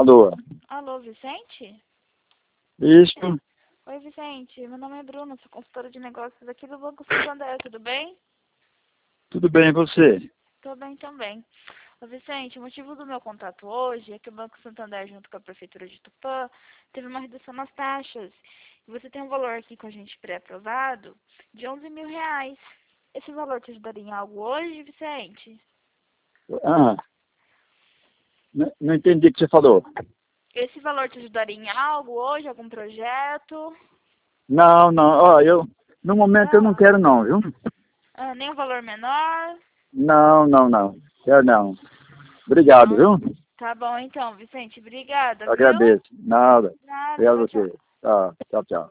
Alô? Alô, Vicente? Isso, Oi, Vicente. Meu nome é Bruna, sou consultora de negócios aqui do Banco Santander, tudo bem? tudo bem e você? Tô bem também. Ô, Vicente, o motivo do meu contato hoje é que o Banco Santander, junto com a Prefeitura de Tupã, teve uma redução nas taxas. E você tem um valor aqui com a gente pré-aprovado de R$ 11.000. Esse valor te ajudaria em algo hoje, Vicente? Ah, não entendi o que você falou. Esse valor te ajudaria em algo hoje, algum projeto? Não, não, no momento eu não Não. quero não, viu? Nem um valor menor? Não, não, não, quero não. Obrigado, Não. viu? Tá bom então, Vicente. Obrigada, Eu viu? agradeço. Nada. Nada, Obrigado a tchau, tchau. você. Tá, tchau, tchau.